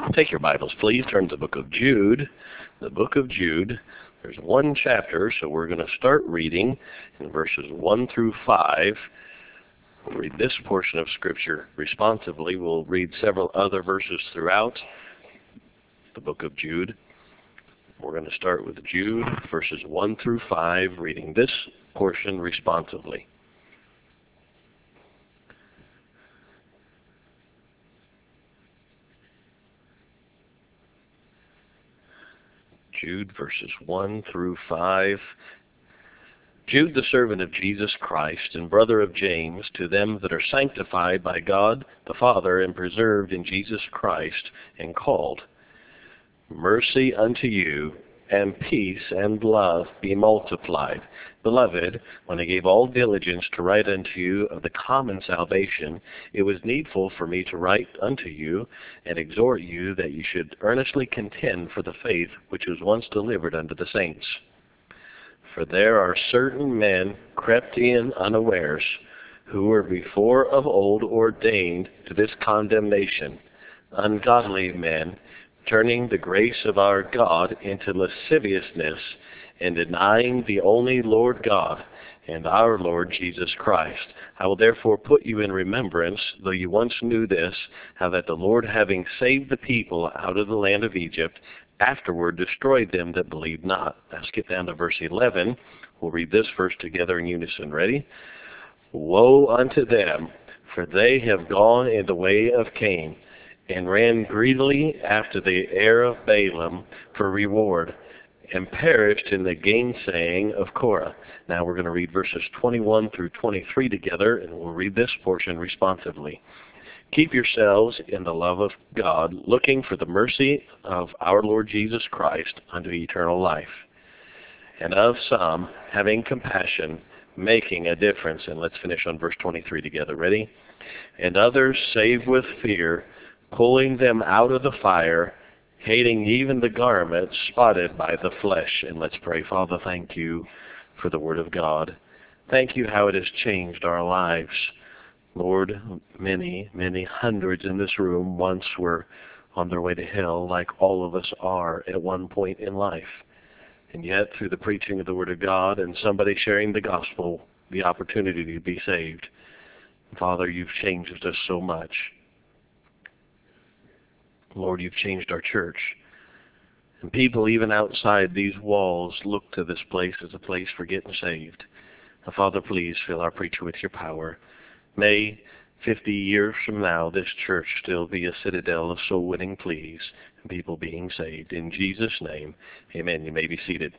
Take your Bibles, please. Turn to the book of Jude. The book of Jude. There's one chapter, so we're going to start reading in verses 1 through 5. We'll read this portion of Scripture responsively. We'll read several other verses throughout the book of Jude. We're going to start with Jude, verses 1 through 5, reading this portion responsively. Jude, verses 1 through 5. Jude, the servant of Jesus Christ and brother of James, to them that are sanctified by God the Father and preserved in Jesus Christ and called, mercy unto you, and peace and love be multiplied. Beloved, when I gave all diligence to write unto you of the common salvation, it was needful for me to write unto you and exhort you that you should earnestly contend for the faith which was once delivered unto the saints. For there are certain men crept in unawares, who were before of old ordained to this condemnation, ungodly men, turning the grace of our God into lasciviousness, and denying the only Lord God and our Lord Jesus Christ. I will therefore put you in remembrance, though you once knew this, how that the Lord, having saved the people out of the land of Egypt, afterward destroyed them that believed not. Now skip down to verse 11. We'll read this verse together in unison. Ready? Woe unto them, for they have gone in the way of Cain, and ran greedily after the heir of Balaam for reward, and perished in the gainsaying of Korah. Now we're going to read verses 21 through 23 together, and we'll read this portion responsively. Keep yourselves in the love of God, looking for the mercy of our Lord Jesus Christ unto eternal life. And of some, having compassion, making a difference. And let's finish on verse 23 together. Ready? And others save with fear, pulling them out of the fire, hating even the garment spotted by the flesh. And let's pray. Father, thank you for the Word of God. Thank you how it has changed our lives. Lord, many, many hundreds in this room once were on their way to hell, like all of us are at one point in life. And yet, through the preaching of the Word of God and somebody sharing the gospel, the opportunity to be saved. Father, you've changed us so much. Lord, you've changed our church. And people even outside these walls look to this place as a place for getting saved. Now, Father, please fill our preacher with your power. May 50 years from now this church still be a citadel of soul winning pleas and people being saved. In Jesus' name, amen. You may be seated.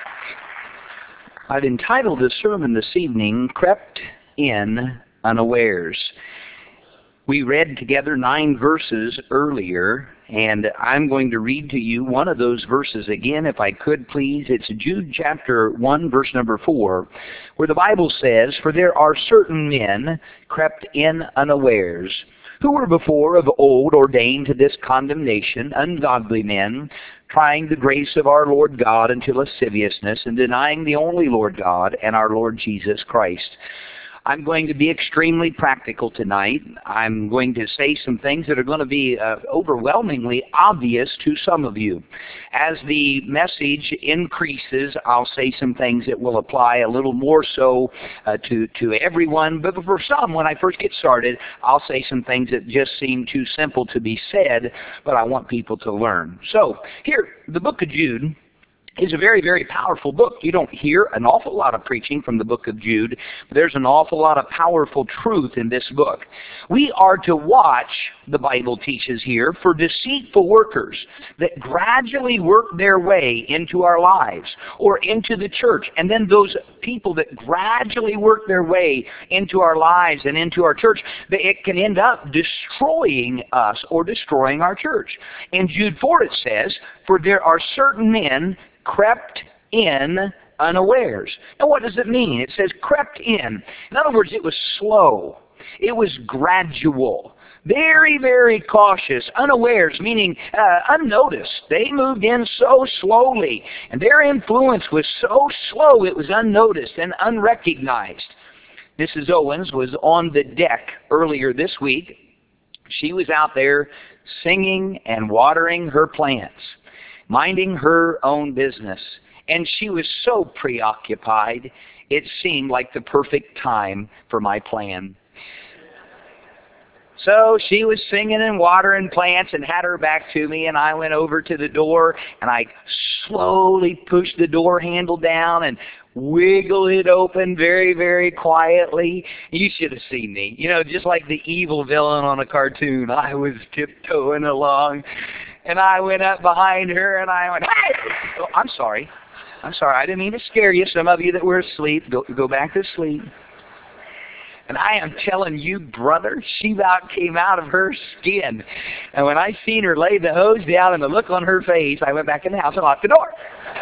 I've entitled this sermon this evening, Crept in Unawares. We read together 9 verses earlier, and I'm going to read to you one of those verses again, if I could please. It's Jude chapter 1, verse number 4, where the Bible says, For there are certain men crept in unawares, who were before of old ordained to this condemnation, ungodly men, trying the grace of our Lord God unto lasciviousness, and denying the only Lord God and our Lord Jesus Christ. I'm going to be extremely practical tonight. I'm going to say some things that are going to be overwhelmingly obvious to some of you. As the message increases, I'll say some things that will apply a little more so to everyone. But for some, when I first get started, I'll say some things that just seem too simple to be said, but I want people to learn. So, here, the book of Jude is a very, very powerful book. You don't hear an awful lot of preaching from the book of Jude, but there's an awful lot of powerful truth in this book. We are to watch, the Bible teaches here, for deceitful workers that gradually work their way into our lives or into the church. And then those people that gradually work their way into our lives and into our church, it can end up destroying us or destroying our church. In Jude 4 it says, For there are certain men crept in unawares. Now what does it mean? It says crept in. In other words, it was slow. It was gradual. Very, very cautious. Unawares, meaning unnoticed. They moved in so slowly, and their influence was so slow it was unnoticed and unrecognized. Mrs. Owens was on the deck earlier this week. She was out there singing and watering her plants, minding her own business. And she was so preoccupied, it seemed like the perfect time for my plan. So she was singing and watering plants and had her back to me, and I went over to the door, and I slowly pushed the door handle down and wiggled it open very, very quietly. You should have seen me. You know, just like the evil villain on a cartoon. I was tiptoeing along, and I went up behind her, and I went, "Hey!" Oh, I'm sorry. I didn't mean to scare you. Some of you that were asleep, go back to sleep. And I am telling you, brother, she about came out of her skin. And when I seen her lay the hose down and the look on her face, I went back in the house and locked the door.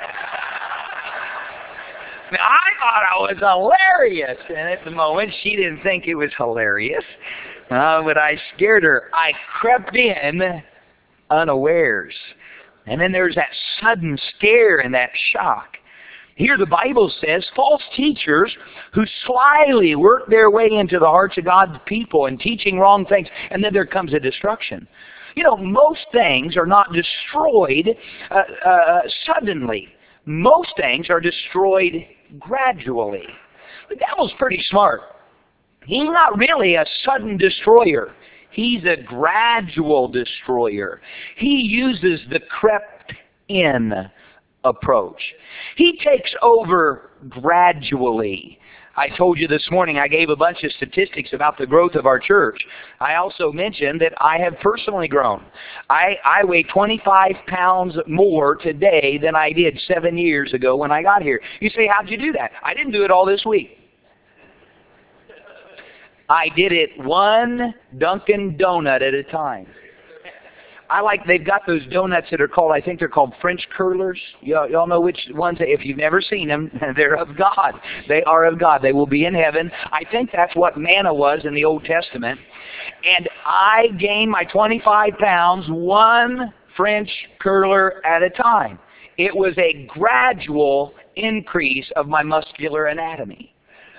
Now, I thought it was hilarious. And at the moment, she didn't think it was hilarious. But I scared her. I crept in unawares. And then there's that sudden scare and that shock. Here the Bible says false teachers who slyly work their way into the hearts of God's people and teaching wrong things, and then there comes a destruction. You know, most things are not destroyed suddenly. Most things are destroyed gradually. The devil's pretty smart. He's not really a sudden destroyer. He's a gradual destroyer. He uses the crept-in approach. He takes over gradually. I told you this morning, I gave a bunch of statistics about the growth of our church. I also mentioned that I have personally grown. I weigh 25 pounds more today than I did 7 years ago when I got here. You say, how'd you do that? I didn't do it all this week. I did it one Dunkin' Donut at a time. They've got those donuts that are called, I think they're called French curlers. Y'all know which ones, if you've never seen them, they're of God. They are of God. They will be in heaven. I think that's what manna was in the Old Testament. And I gained my 25 pounds, one French curler at a time. It was a gradual increase of my muscular anatomy.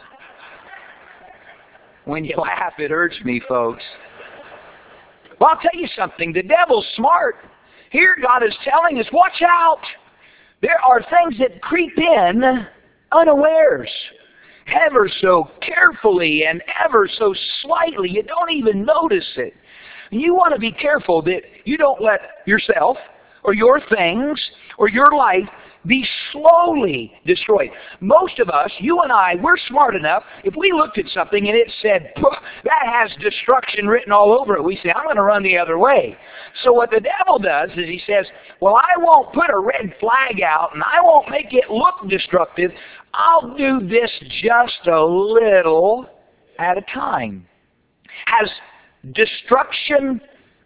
When you laugh, it hurts me, folks. Well, I'll tell you something. The devil's smart. Here God is telling us, watch out. There are things that creep in unawares, ever so carefully and ever so slightly. You don't even notice it. And you want to be careful that you don't let yourself or your things or your life be slowly destroyed. Most of us, you and I, we're smart enough, if we looked at something and it said, that has destruction written all over it, we say, I'm going to run the other way. So what the devil does is he says, well, I won't put a red flag out and I won't make it look destructive. I'll do this just a little at a time. Has destruction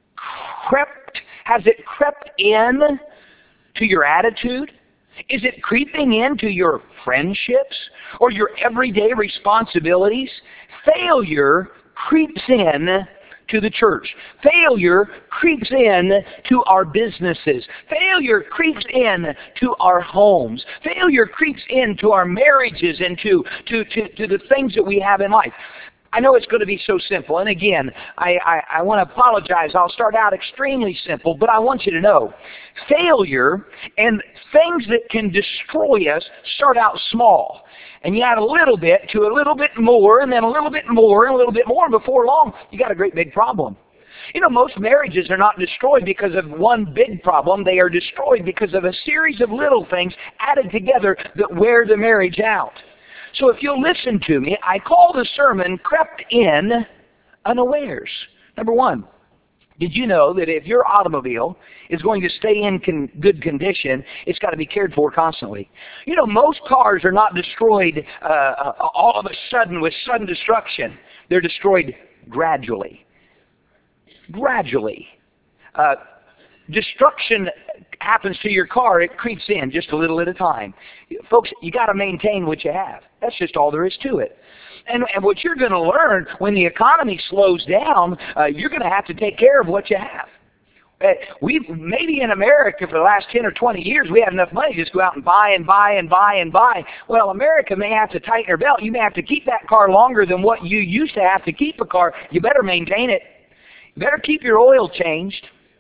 has it crept in to your attitude? Is it creeping into your friendships or your everyday responsibilities? Failure creeps in to the church. Failure creeps in to our businesses. Failure creeps in to our homes. Failure creeps into our marriages and to the things that we have in life. I know it's going to be so simple, and again, I want to apologize. I'll start out extremely simple, but I want you to know, failure and things that can destroy us start out small. And you add a little bit to a little bit more, and then a little bit more, and a little bit more, and before long, you got a great big problem. You know, most marriages are not destroyed because of one big problem. They are destroyed because of a series of little things added together that wear the marriage out. So if you'll listen to me, I call the sermon Crept In Unawares. Number one, did you know that if your automobile is going to stay in good condition, it's got to be cared for constantly? You know, most cars are not destroyed all of a sudden with sudden destruction. They're destroyed gradually. Gradually. Destruction happens to your car, it creeps in just a little at a time. Folks, you got to maintain what you have. That's just all there is to it. And what you're going to learn when the economy slows down, you're going to have to take care of what you have. Maybe in America for the last 10 or 20 years, we had enough money to just go out and buy and buy and buy and buy. Well, America may have to tighten her belt. You may have to keep that car longer than what you used to have to keep a car. You better maintain it. You better keep your oil changed.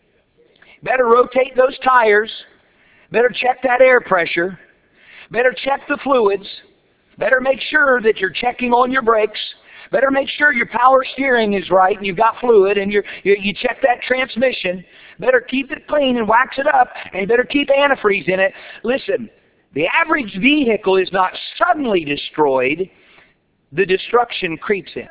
Better rotate those tires. Better check that air pressure. Better check the fluids. Better make sure that you're checking on your brakes. Better make sure your power steering is right and you've got fluid and you check that transmission. Better keep it clean and wax it up, and you better keep antifreeze in it. Listen, the average vehicle is not suddenly destroyed. The destruction creeps in.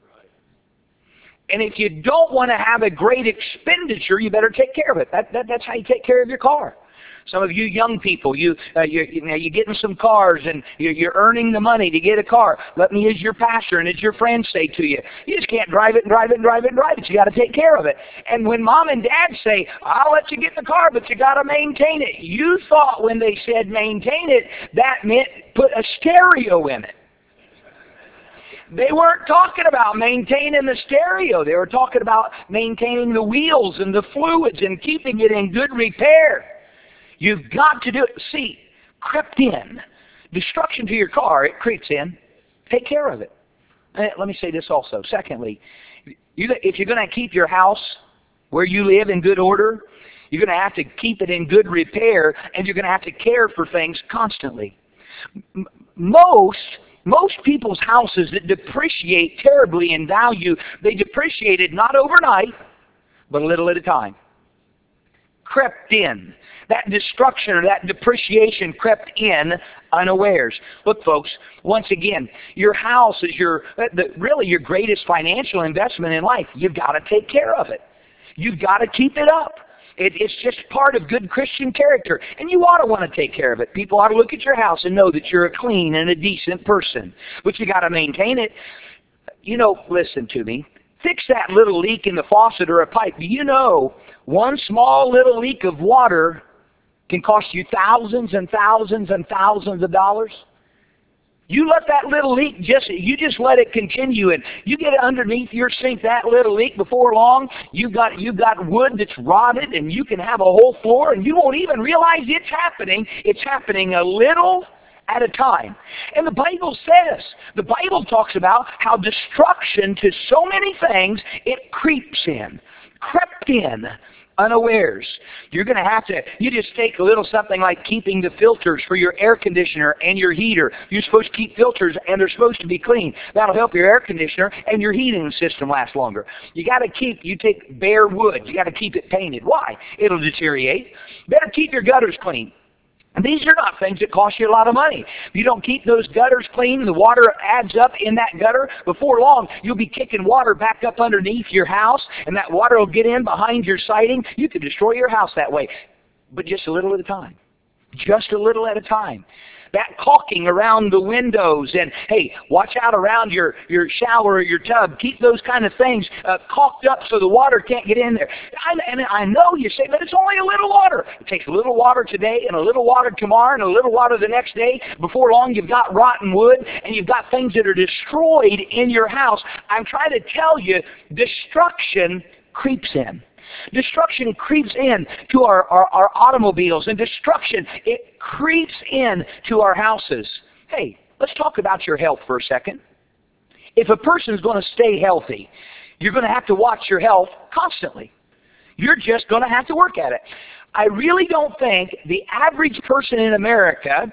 And if you don't want to have a great expenditure, you better take care of it. That's how you take care of your car. Some of you young people, you're getting some cars and you're earning the money to get a car. Let me, as your pastor and as your friends, say to you, you just can't drive it and drive it and drive it and drive it. You got to take care of it. And when mom and dad say, I'll let you get the car, but you got to maintain it, you thought when they said maintain it, that meant put a stereo in it. They weren't talking about maintaining the stereo. They were talking about maintaining the wheels and the fluids and keeping it in good repair. You've got to do it. See, crept in. Destruction to your car, it creeps in. Take care of it. Let me say this also. Secondly, if you're going to keep your house where you live in good order, you're going to have to keep it in good repair, and you're going to have to care for things constantly. Most people's houses that depreciate terribly in value, they depreciated not overnight, but a little at a time. Crept in. That destruction or that depreciation crept in unawares. Look, folks, once again, your house is really your greatest financial investment in life. You've got to take care of it. You've got to keep it up. It's just part of good Christian character, and you ought to want to take care of it. People ought to look at your house and know that you're a clean and a decent person, but you got to maintain it. You know, listen to me. Fix that little leak in the faucet or a pipe. Do you know one small little leak of water can cost you thousands and thousands and thousands of dollars? You let that little leak you just let it continue, and you get it underneath your sink, that little leak, before long, you've got wood that's rotted, and you can have a whole floor, and you won't even realize it's happening. It's happening a little at a time. And the Bible talks about how destruction to so many things, it creeps in, crept in, unawares. You're going to have to, you just take a little something like keeping the filters for your air conditioner and your heater. You're supposed to keep filters and they're supposed to be clean. That'll help your air conditioner and your heating system last longer. You take bare wood. You got to keep it painted. Why? It'll deteriorate. Better keep your gutters clean. And these are not things that cost you a lot of money. If you don't keep those gutters clean, the water adds up in that gutter. Before long, you'll be kicking water back up underneath your house, and that water will get in behind your siding. You could destroy your house that way, but just a little at a time. Just a little at a time. That caulking around the windows, and hey, watch out around your shower or your tub. Keep those kind of things caulked up so the water can't get in there. And I know you say, but it's only a little water. It takes a little water today and a little water tomorrow and a little water the next day. Before long, you've got rotten wood and you've got things that are destroyed in your house. I'm trying to tell you, destruction creeps in. Destruction creeps in to our automobiles, and destruction, it creeps in to our houses. Hey, let's talk about your health for a second. If a person's going to stay healthy, you're going to have to watch your health constantly. You're just going to have to work at it. I really don't think the average person in America,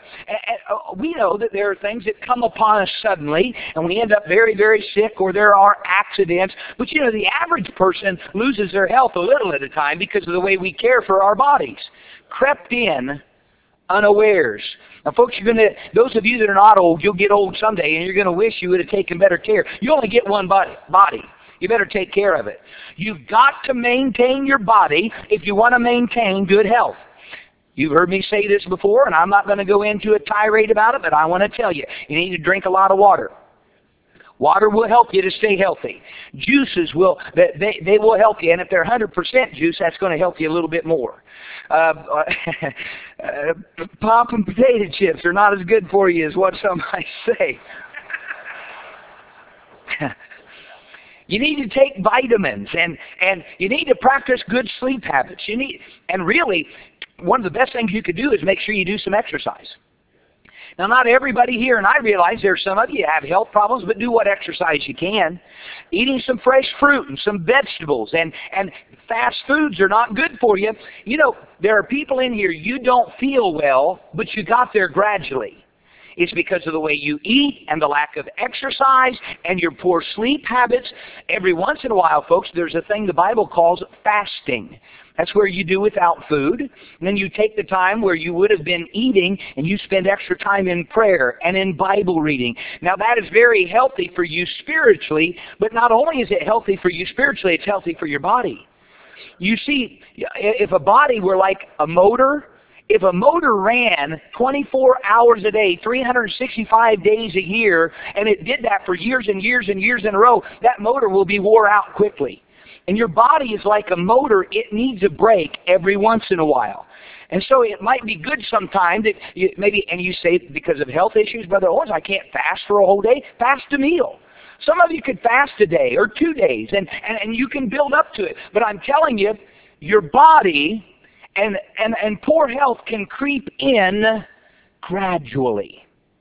we know that there are things that come upon us suddenly, and we end up very, very sick, or there are accidents. But, you know, the average person loses their health a little at a time because of the way we care for our bodies. Crept in unawares. Now, folks, those of you that are not old, you'll get old someday, and you're going to wish you would have taken better care. You only get one body. You better take care of it. You've got to maintain your body if you want to maintain good health. You've heard me say this before, and I'm not going to go into a tirade about it, but I want to tell you, you need to drink a lot of water. Water will help you to stay healthy. Juices will help you, and if they're 100% juice, that's going to help you a little bit more. Pop and potato chips are not as good for you as what some might say. You need to take vitamins, and you need to practice good sleep habits. And really, one of the best things you could do is make sure you do some exercise. Now, not everybody here, and I realize there's some of you have health problems, but do what exercise you can. Eating some fresh fruit and some vegetables, and fast foods are not good for you. You know, there are people in here, you don't feel well, but you got there gradually. It's because of the way you eat and the lack of exercise and your poor sleep habits. Every once in a while, folks, there's a thing the Bible calls fasting. That's where you do without food. And then you take the time where you would have been eating and you spend extra time in prayer and in Bible reading. Now that is very healthy for you spiritually, but not only is it healthy for you spiritually, it's healthy for your body. You see, if a body were like a motor, if a motor ran 24 hours a day, 365 days a year, and it did that for years and years and years in a row, that motor will be wore out quickly. And your body is like a motor. It needs a break every once in a while. And so it might be good sometime that you say because of health issues, Brother Owens, I can't fast for a whole day. Fast a meal. Some of you could fast a day or 2 days, and you can build up to it. But I'm telling you, your body and poor health can creep in gradually.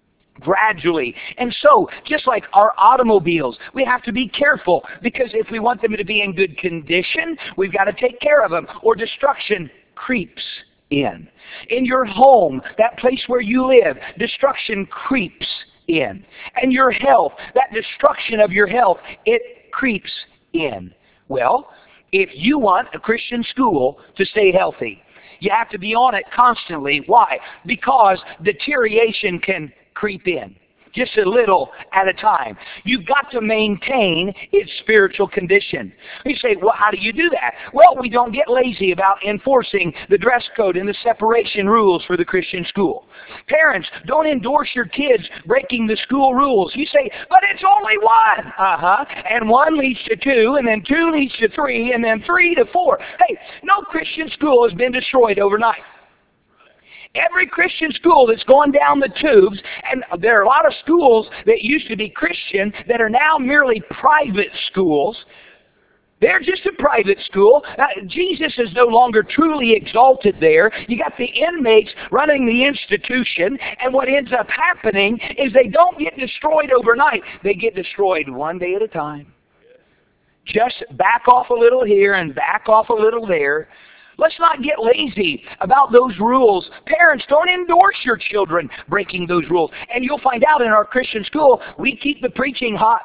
And so, just like our automobiles, we have to be careful, because if we want them to be in good condition, we've got to take care of them, or destruction creeps in. In your home, that place where you live, destruction creeps in. And your health, that destruction of your health, it creeps in. Well, if you want a Christian school to stay healthy, you have to be on it constantly. Why? Because deterioration can creep in, just a little at a time. You've got to maintain its spiritual condition. You say, well, how do you do that? Well, we don't get lazy about enforcing the dress code and the separation rules for the Christian school. Parents, don't endorse your kids breaking the school rules. You say, but it's only one. And one leads to two, and then two leads to three, and then 3 to 4. Hey, no Christian school has been destroyed overnight. Every Christian school that's going down the tubes, and there are a lot of schools that used to be Christian that are now merely private schools. They're just a private school. Jesus is no longer truly exalted there. You got the inmates running the institution, and what ends up happening is they don't get destroyed overnight. They get destroyed one day at a time. Just back off a little here and back off a little there. Let's not get lazy about those rules. Parents, don't endorse your children breaking those rules. And you'll find out in our Christian school, we keep the preaching hot.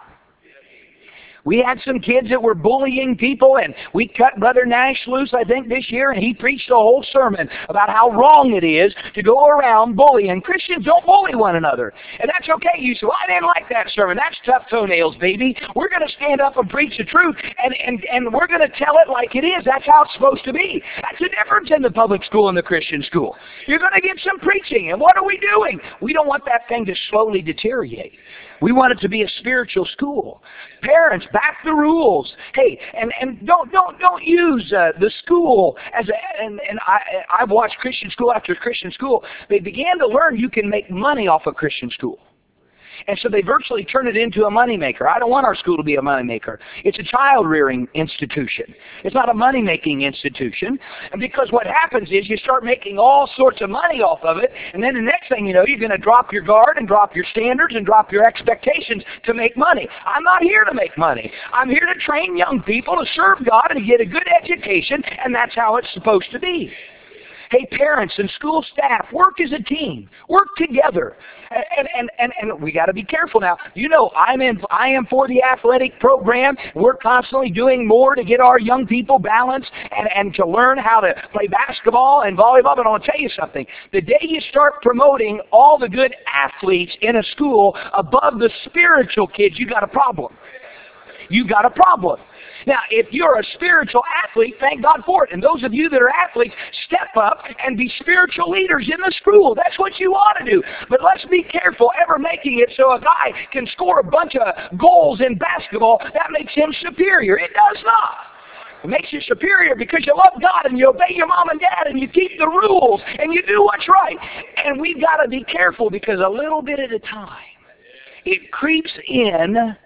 We had some kids that were bullying people, and we cut Brother Nash loose, I think, this year, and he preached a whole sermon about how wrong it is to go around bullying. Christians don't bully one another. And that's okay. You say, well, I didn't like that sermon. That's tough toenails, baby. We're going to stand up and preach the truth, and we're going to tell it like it is. That's how it's supposed to be. That's the difference in the public school and the Christian school. You're going to get some preaching, and what are we doing? We don't want that thing to slowly deteriorate. We want it to be a spiritual school. Parents, back the rules. Hey, and don't use the school as I've watched Christian school after Christian school. They began to learn you can make money off of Christian school. And so they virtually turn it into a moneymaker. I don't want our school to be a moneymaker. It's a child-rearing institution. It's not a money-making institution. And because what happens is you start making all sorts of money off of it, and then the next thing you know, you're going to drop your guard and drop your standards and drop your expectations to make money. I'm not here to make money. I'm here to train young people to serve God and to get a good education, and that's how it's supposed to be. Hey, parents and school staff, work as a team. Work together. And we got to be careful now. You know, I am for the athletic program. We're constantly doing more to get our young people balanced and to learn how to play basketball and volleyball. But I want to tell you something. The day you start promoting all the good athletes in a school above the spiritual kids, you got a problem. You got a problem. Now, if you're a spiritual athlete, thank God for it. And those of you that are athletes, step up and be spiritual leaders in the school. That's what you ought to do. But let's be careful ever making it so a guy can score a bunch of goals in basketball. That makes him superior. It does not. It makes you superior because you love God and you obey your mom and dad and you keep the rules and you do what's right. And we've got to be careful because a little bit at a time, it creeps in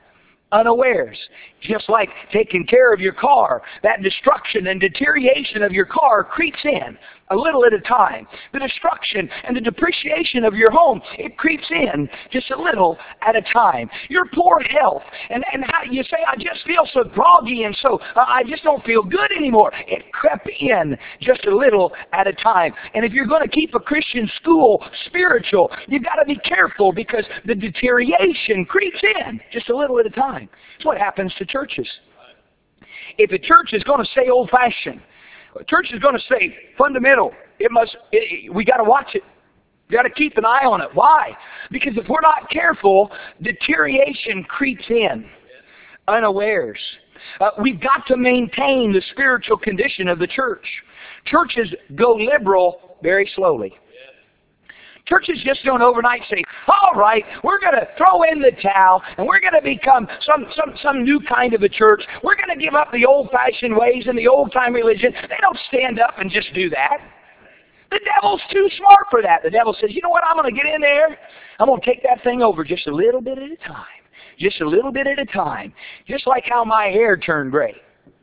unawares. Just like taking care of your car, that destruction and deterioration of your car creeps in a little at a time. The destruction and the depreciation of your home, it creeps in just a little at a time. Your poor health, and how you say, I just feel so groggy and so I just don't feel good anymore. It crept in just a little at a time. And if you're going to keep a Christian school spiritual, you've got to be careful because the deterioration creeps in just a little at a time. That's what happens to churches. If a church is going to stay old-fashioned, a church is going to stay fundamental, we got to watch it. We got to keep an eye on it. Why? Because if we're not careful, deterioration creeps in unawares. We've got to maintain the spiritual condition of the church. Churches go liberal very slowly. Churches just don't overnight say, all right, we're going to throw in the towel and we're going to become some new kind of a church. We're going to give up the old-fashioned ways and the old-time religion. They don't stand up and just do that. The devil's too smart for that. The devil says, you know what, I'm going to get in there. I'm going to take that thing over just a little bit at a time. Just a little bit at a time. Just like how my hair turned gray.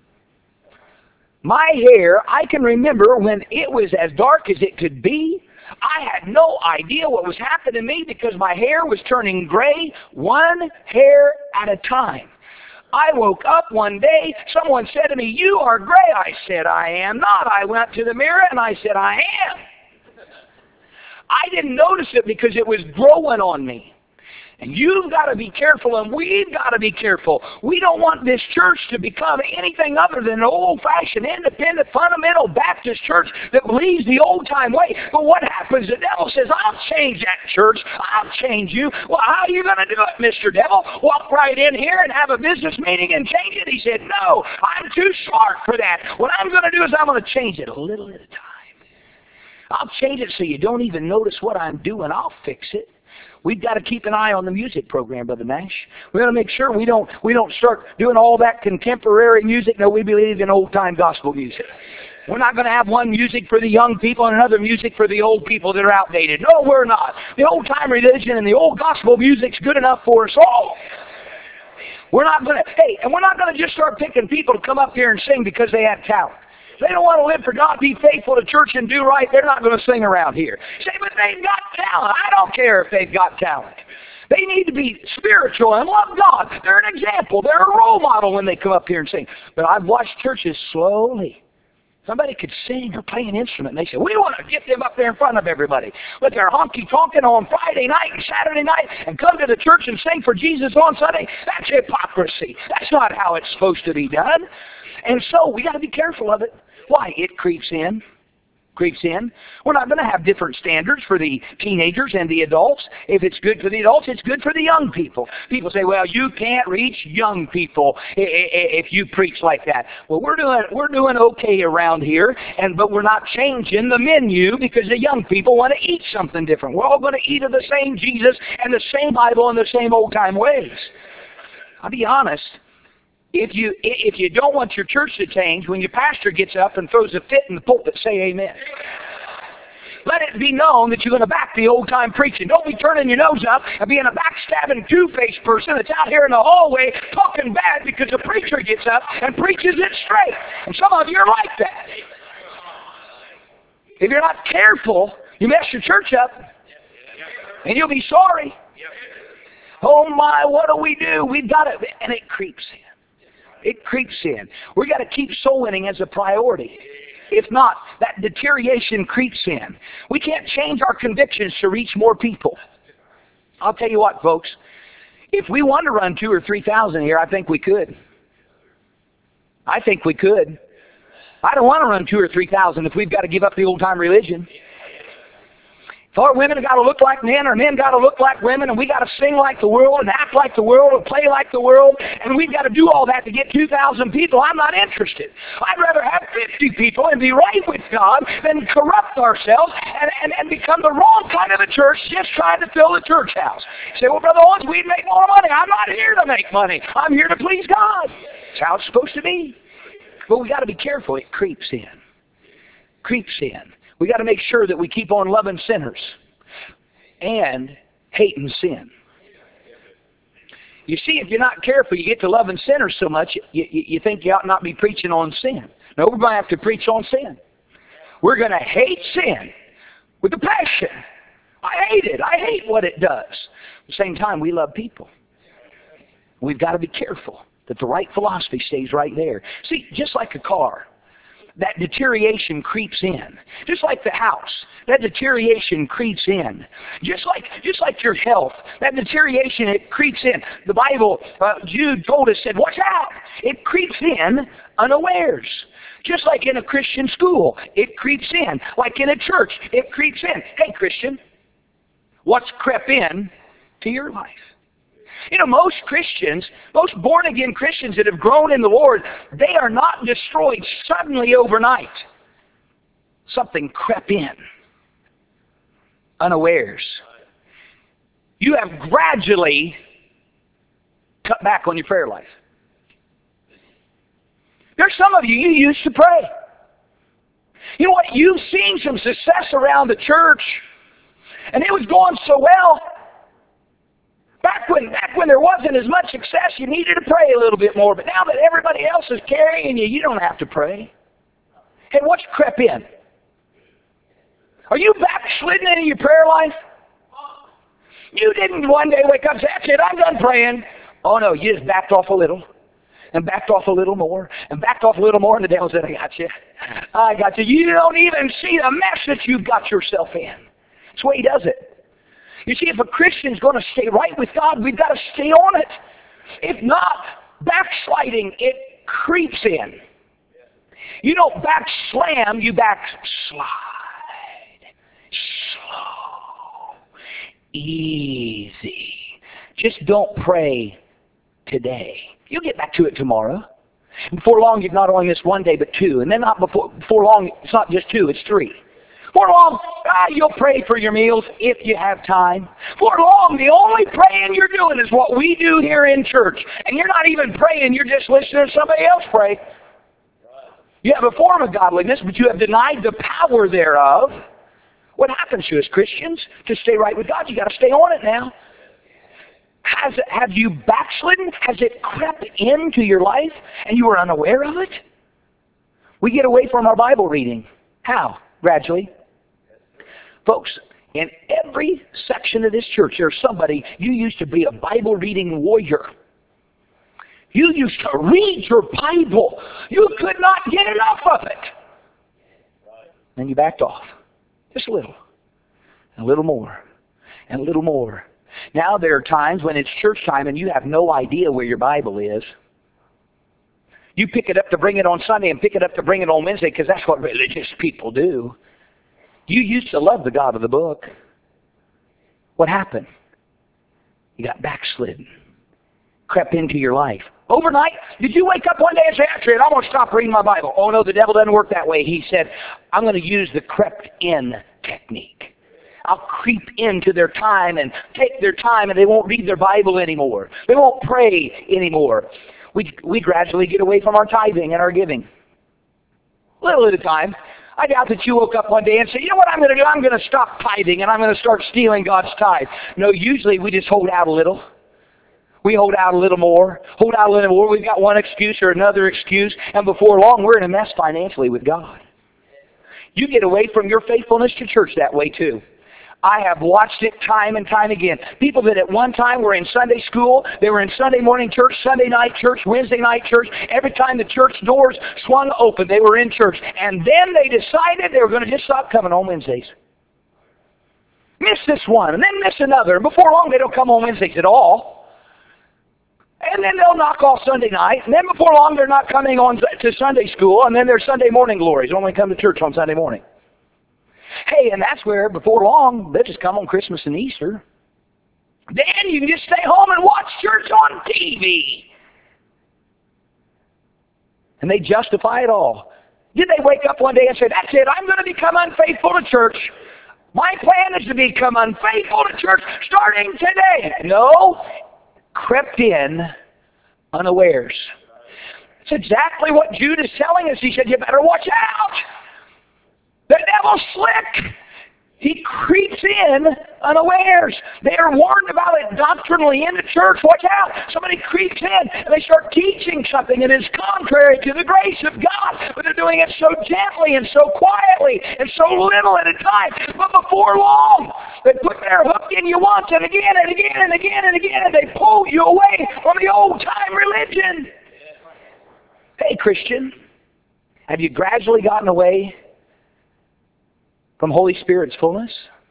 My hair, I can remember when it was as dark as it could be. I had no idea what was happening to me because my hair was turning gray one hair at a time. I woke up one day, someone said to me, you are gray. I said, I am not. I went to the mirror and I said, I am. I didn't notice it because it was growing on me. And you've got to be careful, and we've got to be careful. We don't want this church to become anything other than an old-fashioned, independent, fundamental Baptist church that believes the old-time way. But what happens? The devil says, I'll change that church. I'll change you. Well, how are you going to do it, Mr. Devil? Walk right in here and have a business meeting and change it? He said, no, I'm too smart for that. What I'm going to do is I'm going to change it a little at a time. I'll change it so you don't even notice what I'm doing. I'll fix it. We've got to keep an eye on the music program, Brother Nash. We've got to make sure we don't start doing all that contemporary music. No, we believe in old-time gospel music. We're not going to have one music for the young people and another music for the old people that are outdated. No, we're not. The old-time religion and the old gospel music's good enough for us all. We're not going to just start picking people to come up here and sing because they have talent. They don't want to live for God, be faithful to church, and do right. They're not going to sing around here. Say, but they've got talent. I don't care if they've got talent. They need to be spiritual and love God. They're an example. They're a role model when they come up here and sing. But I've watched churches slowly. Somebody could sing or play an instrument, and they say, we want to get them up there in front of everybody with their honky-tonkin' on Friday night and Saturday night and come to the church and sing for Jesus on Sunday. That's hypocrisy. That's not how it's supposed to be done. And so we got to be careful of it. Why? It creeps in. We're not going to have different standards for the teenagers and the adults. If it's good for the adults, it's good for the young people. People say, well, you can't reach young people if you preach like that. Well, we're doing okay around here, but we're not changing the menu because the young people want to eat something different. We're all going to eat of the same Jesus and the same Bible and the same old-time ways. I'll be honest. If you don't want your church to change, when your pastor gets up and throws a fit in the pulpit, say amen. Let it be known that you're going to back the old-time preaching. Don't be turning your nose up and being a backstabbing, two-faced person that's out here in the hallway talking bad because the preacher gets up and preaches it straight. And some of you are like that. If you're not careful, you mess your church up, and you'll be sorry. Oh my, what do? We've got it, and it creeps in. It creeps in. We've got to keep soul winning as a priority. If not, that deterioration creeps in. We can't change our convictions to reach more people. I'll tell you what, folks. If we want to run 2,000 or 3,000 here, I think we could. I think we could. I don't want to run 2,000 or 3,000 if we've got to give up the old-time religion. If our women have got to look like men, or men got to look like women, and we got to sing like the world, and act like the world, and play like the world, and we've got to do all that to get 2,000 people, I'm not interested. I'd rather have 50 people and be right with God than corrupt ourselves and become the wrong kind of a church just trying to fill the church house. You say, well, Brother Owens, we'd make more money. I'm not here to make money. I'm here to please God. That's how it's supposed to be. But we got to be careful. It creeps in. We got to make sure that we keep on loving sinners and hating sin. You see, if you're not careful, you get to loving sinners so much, you think you ought not be preaching on sin. No, we're going to have to preach on sin. We're going to hate sin with a passion. I hate it. I hate what it does. At the same time, we love people. We've got to be careful that the right philosophy stays right there. See, just like a car, that deterioration creeps in. Just like the house, that deterioration creeps in. Just like your health, that deterioration, it creeps in. The Bible, Jude told us, said, watch out. It creeps in unawares. Just like in a Christian school, it creeps in. Like in a church, it creeps in. Hey, Christian, what's crept in to your life? You know, most Christians, most born-again Christians that have grown in the Lord, they are not destroyed suddenly overnight. Something crept in unawares. You have gradually cut back on your prayer life. There's some of you used to pray. You know what? You've seen some success around the church, and it was going so well. Back when there wasn't as much success, you needed to pray a little bit more. But now that everybody else is carrying you, you don't have to pray. Hey, what's crept in? Are you backslidden in your prayer life? You didn't one day wake up and say, that's it, I'm done praying. Oh no, you just backed off a little. And backed off a little more. And backed off a little more. And the devil said, I got you. I got you. You don't even see the mess that you've got yourself in. That's the way he does it. You see, if a Christian's going to stay right with God, we've got to stay on it. If not, backsliding, it creeps in. You don't backslam, you backslide. Slow. Easy. Just don't pray today. You'll get back to it tomorrow. Before long, you've not only missed one day, but two. And then not before long, it's not just two, it's three. For long, you'll pray for your meals if you have time. For long, the only praying you're doing is what we do here in church. And you're not even praying, you're just listening to somebody else pray. You have a form of godliness, but you have denied the power thereof. What happens to us Christians to stay right with God? You've got to stay on it now. Have you backslidden? Has it crept into your life and you were unaware of it? We get away from our Bible reading. How? Gradually. Folks, in every section of this church, there's somebody, you used to be a Bible reading warrior. You used to read your Bible. You could not get enough of it. Then you backed off. Just a little. And a little more. And a little more. Now there are times when it's church time and you have no idea where your Bible is. You pick it up to bring it on Sunday and pick it up to bring it on Wednesday because that's what religious people do. You used to love the God of the book. What happened? You got backslidden. Crept into your life. Overnight, did you wake up one day and say, actually, I'm going to stop reading my Bible? Oh no, the devil doesn't work that way. He said, I'm going to use the crept in technique. I'll creep into their time and take their time and they won't read their Bible anymore. They won't pray anymore. We gradually get away from our tithing and our giving. Little at a time. I doubt that you woke up one day and said, you know what I'm going to do? I'm going to stop tithing and I'm going to start stealing God's tithe. No, usually we just hold out a little. We hold out a little more. Hold out a little more. We've got one excuse or another excuse. And before long, we're in a mess financially with God. You get away from your faithfulness to church that way too. I have watched it time and time again. People that at one time were in Sunday school, they were in Sunday morning church, Sunday night church, Wednesday night church. Every time the church doors swung open, they were in church. And then they decided they were going to just stop coming on Wednesdays. Miss this one, and then miss another. And before long, they don't come on Wednesdays at all. And then they'll knock off Sunday night. And then before long, they're not coming on to Sunday school. And then there's Sunday morning glories. They only come to church on Sunday morning. Hey, and that's where, before long, they'll just come on Christmas and Easter. Then you can just stay home and watch church on TV. And they justify it all. Did they wake up one day and say, that's it, I'm going to become unfaithful to church. My plan is to become unfaithful to church starting today. No, crept in unawares. It's exactly what Jude is telling us. He said, you better watch out. The devil's slick. He creeps in unawares. They are warned about it doctrinally in the church. Watch out. Somebody creeps in and they start teaching something that is contrary to the grace of God. But they're doing it so gently and so quietly and so little at a time. But before long, they put their hook in you once and again and again and again and again, and they pull you away from the old-time religion. Hey, Christian, have you gradually gotten away from Holy Spirit's fullness?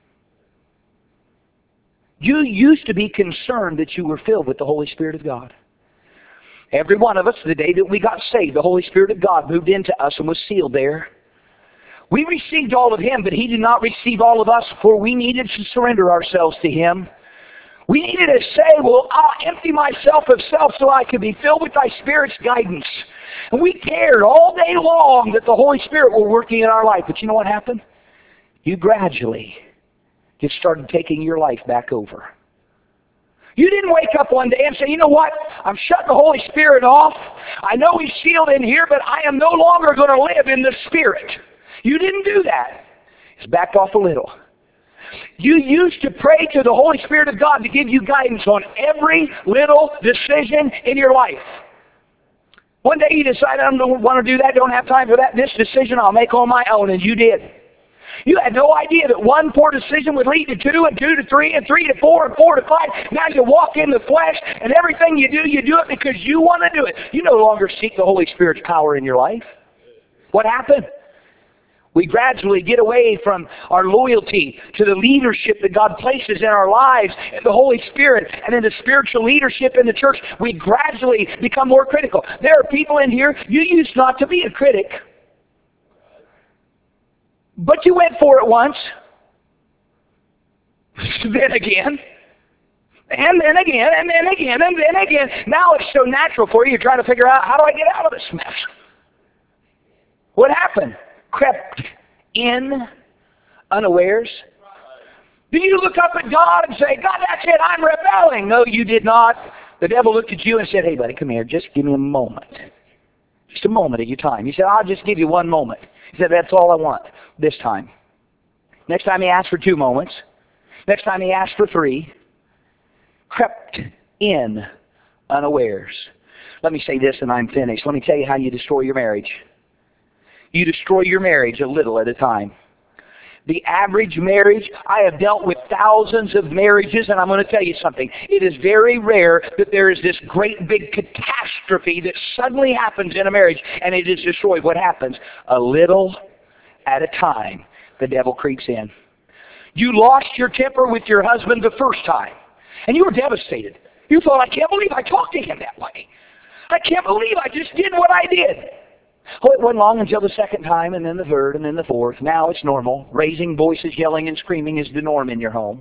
You used to be concerned that you were filled with the Holy Spirit of God. Every one of us, the day that we got saved, the Holy Spirit of God moved into us and was sealed there. We received all of Him, but He did not receive all of us, for we needed to surrender ourselves to Him. We needed to say, well, I'll empty myself of self so I can be filled with Thy Spirit's guidance. And we cared all day long that the Holy Spirit were working in our life. But you know what happened? You gradually just started taking your life back over. You didn't wake up one day and say, you know what? I'm shutting the Holy Spirit off. I know He's sealed in here, but I am no longer going to live in the Spirit. You didn't do that. It's backed off a little. You used to pray to the Holy Spirit of God to give you guidance on every little decision in your life. One day you decided, I don't want to do that, don't have time for that. This decision I'll make on my own, and you did. You had no idea that one poor decision would lead to 2, and 2 to 3, and 3 to 4, and 4 to 5. Now you walk in the flesh, and everything you do it because you want to do it. You no longer seek the Holy Spirit's power in your life. What happened? We gradually get away from our loyalty to the leadership that God places in our lives, and the Holy Spirit, and in the spiritual leadership in the church. We gradually become more critical. There are people in here, you used not to be a critic, but you went for it once, then again, and then again, and then again, and then again. Now it's so natural for you, you're trying to figure out, how do I get out of this mess? What happened? Crept in unawares. Do you look up at God and say, God, that's it, I'm rebelling? No, you did not. The devil looked at you and said, hey, buddy, come here, just give me a moment. Just a moment of your time. He said, I'll just give you one moment. He said, that's all I want this time. Next time he asked for 2 moments. Next time he asked for 3. Crept in unawares. Let me say this and I'm finished. Let me tell you how you destroy your marriage. You destroy your marriage a little at a time. The average marriage, I have dealt with thousands of marriages, and I'm going to tell you something. It is very rare that there is this great big catastrophe that suddenly happens in a marriage, and it is destroyed. What happens? A little at a time, the devil creeps in. You lost your temper with your husband the first time, and you were devastated. You thought, I can't believe I talked to him that way. I can't believe I just did what I did. Oh, it wasn't long until the second time, and then the third, and then the fourth. Now it's normal. Raising voices, yelling, and screaming is the norm in your home.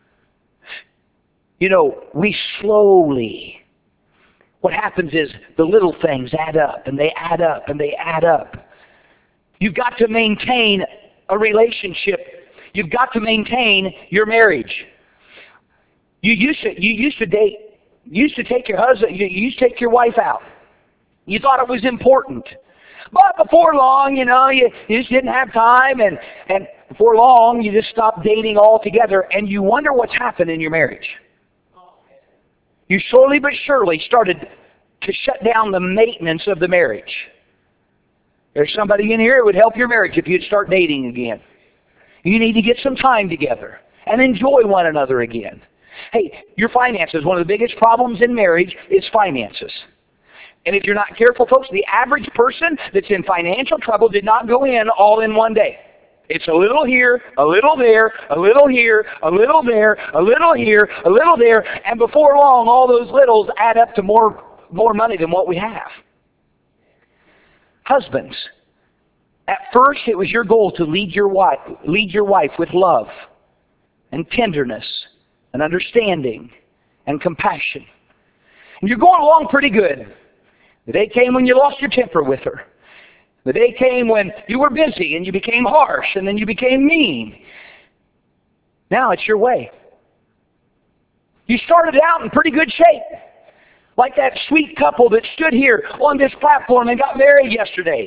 You know, we slowly, what happens is the little things add up, and they add up, and they add up. You've got to maintain a relationship. You've got to maintain your marriage. You used to date. You used to take your husband. You used to take your wife out. You thought it was important. But before long, you know, you just didn't have time, and before long, you just stopped dating altogether, and you wonder what's happened in your marriage. You slowly but surely started to shut down the maintenance of the marriage. There's somebody in here who would help your marriage if you'd start dating again. You need to get some time together and enjoy one another again. Hey, your finances, one of the biggest problems in marriage is finances. And if you're not careful, folks, the average person that's in financial trouble did not go in all in one day. It's a little here, a little there, a little here, a little there, a little here, a little there, and before long, all those littles add up to more money than what we have. Husbands, at first it was your goal to lead your wife with love and tenderness and understanding and compassion. And you're going along pretty good. The day came when you lost your temper with her. The day came when you were busy and you became harsh and then you became mean. Now it's your way. You started out in pretty good shape. Like that sweet couple that stood here on this platform and got married yesterday.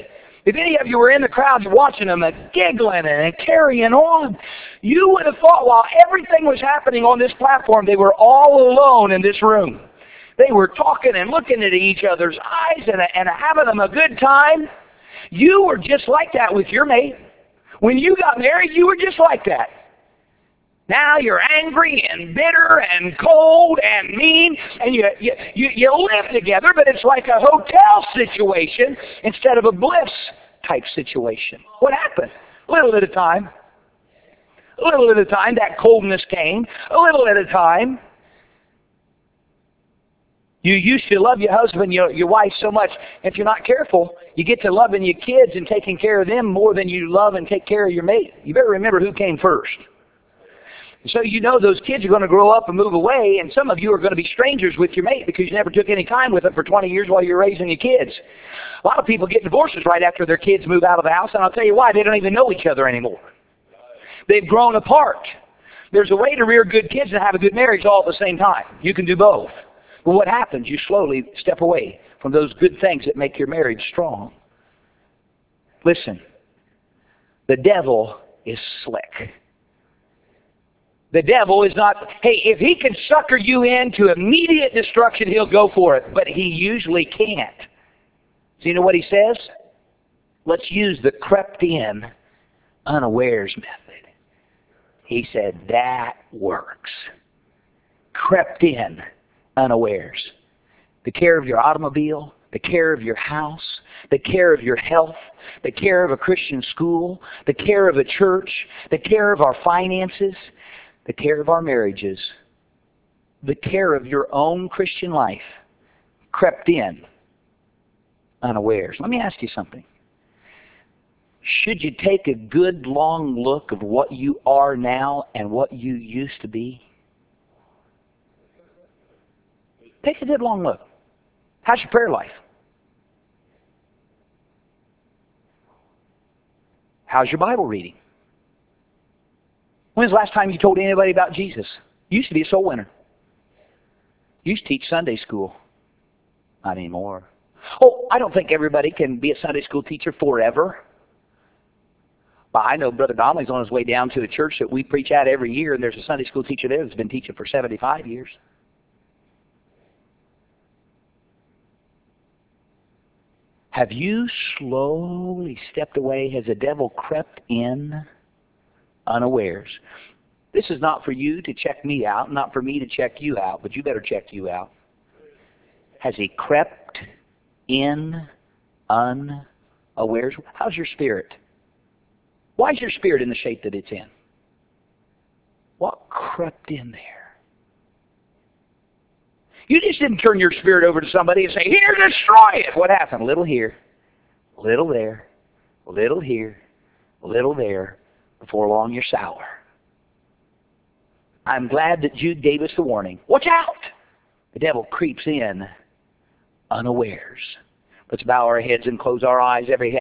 If any of you were in the crowd watching them and giggling and carrying on, you would have thought while everything was happening on this platform, they were all alone in this room. They were talking and looking at each other's eyes and having them a good time. You were just like that with your mate. When you got married, you were just like that. Now you're angry and bitter and cold and mean, and you live together, but it's like a hotel situation instead of a bliss type situation. What happened? A little at a time. A little at a time, that coldness came. A little at a time. You used to love your husband, your wife so much. If you're not careful, you get to loving your kids and taking care of them more than you love and take care of your mate. You better remember who came first. So you know those kids are going to grow up and move away, and some of you are going to be strangers with your mate because you never took any time with them for 20 years while you're raising your kids. A lot of people get divorces right after their kids move out of the house, and I'll tell you why. They don't even know each other anymore. They've grown apart. There's a way to rear good kids and have a good marriage all at the same time. You can do both. But what happens? You slowly step away from those good things that make your marriage strong. Listen, the devil is slick. The devil is not, hey, if he can sucker you into immediate destruction, he'll go for it. But he usually can't. So you know what he says? Let's use the crept in, unawares method. He said, that works. Crept in, unawares. The care of your automobile, the care of your house, the care of your health, the care of a Christian school, the care of a church, the care of our finances, the care of our marriages, the care of your own Christian life, crept in unawares. Let me ask you something. Should you take a good long look of what you are now and what you used to be? Take a good long look. How's your prayer life? How's your Bible reading? When's the last time you told anybody about Jesus? You used to be a soul winner. You used to teach Sunday school. Not anymore. Oh, I don't think everybody can be a Sunday school teacher forever. But I know Brother Donnelly's on his way down to a church that we preach at every year, and there's a Sunday school teacher there that's been teaching for 75 years. Have you slowly stepped away? Has the devil crept in unawares? This is not for you to check me out, not for me to check you out, but you better check you out. Has he crept in unawares? How's your spirit? Why is your spirit in the shape that it's in? What crept in there? You just didn't turn your spirit over to somebody and say, here, destroy it. What happened? A little here, a little there, a little here, a little there. Before long, you're sour. I'm glad that Jude gave us the warning. Watch out! The devil creeps in unawares. Let's bow our heads and close our eyes. Every